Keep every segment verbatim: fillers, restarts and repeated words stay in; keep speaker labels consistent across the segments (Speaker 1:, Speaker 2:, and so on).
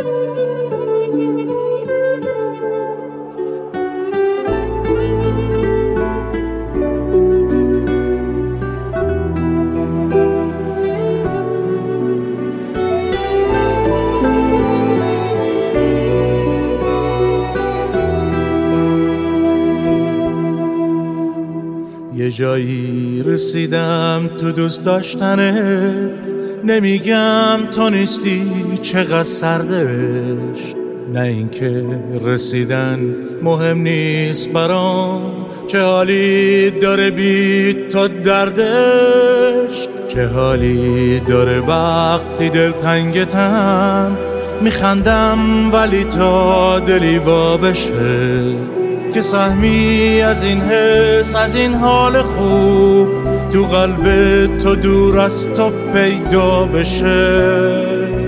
Speaker 1: یه جایی رسیدم تو دوست داشتنت، نمیگم تو نیستی چقدر سردش، نه اینکه رسیدن مهم نیست برام، چه حالی داره بی تو دردش، چه حالی داره وقتی دلتنگتم، میخندم ولی تا دلی وا بشه، که سهمی از این حس از این حال خوب تو قلب تو دور از تو پیدا بشه.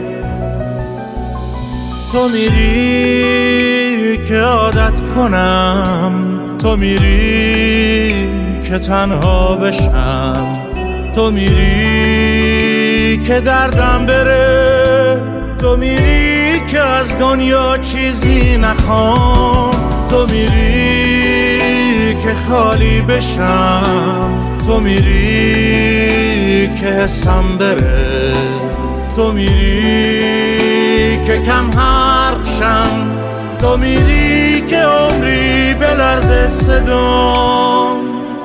Speaker 1: تو میری که عادت کنم، تو میری که تنها بشم، تو میری که دردم بره، تو میری که از دنیا چیزی نخوام، تو میری که خالی بشم، تو میری که حسم بره، تو میری که کم حرف شم، تو میری که عمری بلرزه صدام.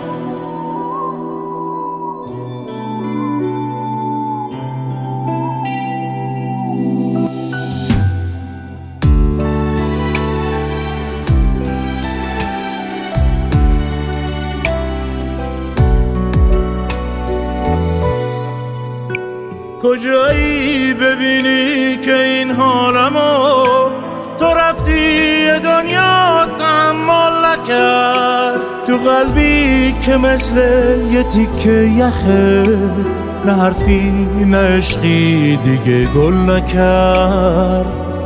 Speaker 1: کجایی ببینی که این حالمو تو رفتی دنیا تحمل نکرد، تو قلبی که مثل یه تیکه یخه، نه حرفی نه عشقی دیگه گل نکرد،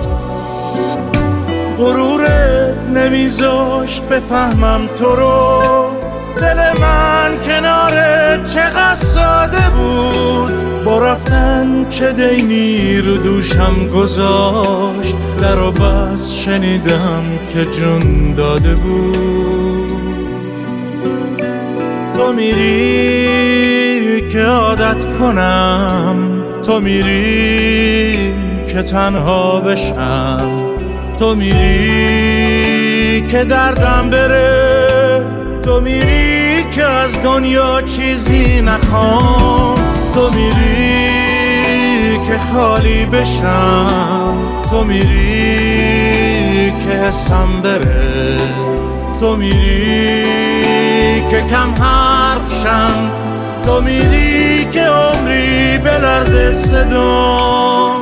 Speaker 1: غروره نمیذاشت بفهمم تو رو، دل من کناره چقدر ساده بود، با رفتن چه دینی رو دوشم گذاشت، در و بس شنیدم که جون داده بود. تو میری که عادت کنم، تو میری که تنها بشم، تو میری که دردم بره، تو میری که از دنیا چیزی نخوام، تو میری که خالی بشم، تو میری که حسم بره، تو میری که کم حرف شم، تو میری که عمری بلرزه صدام.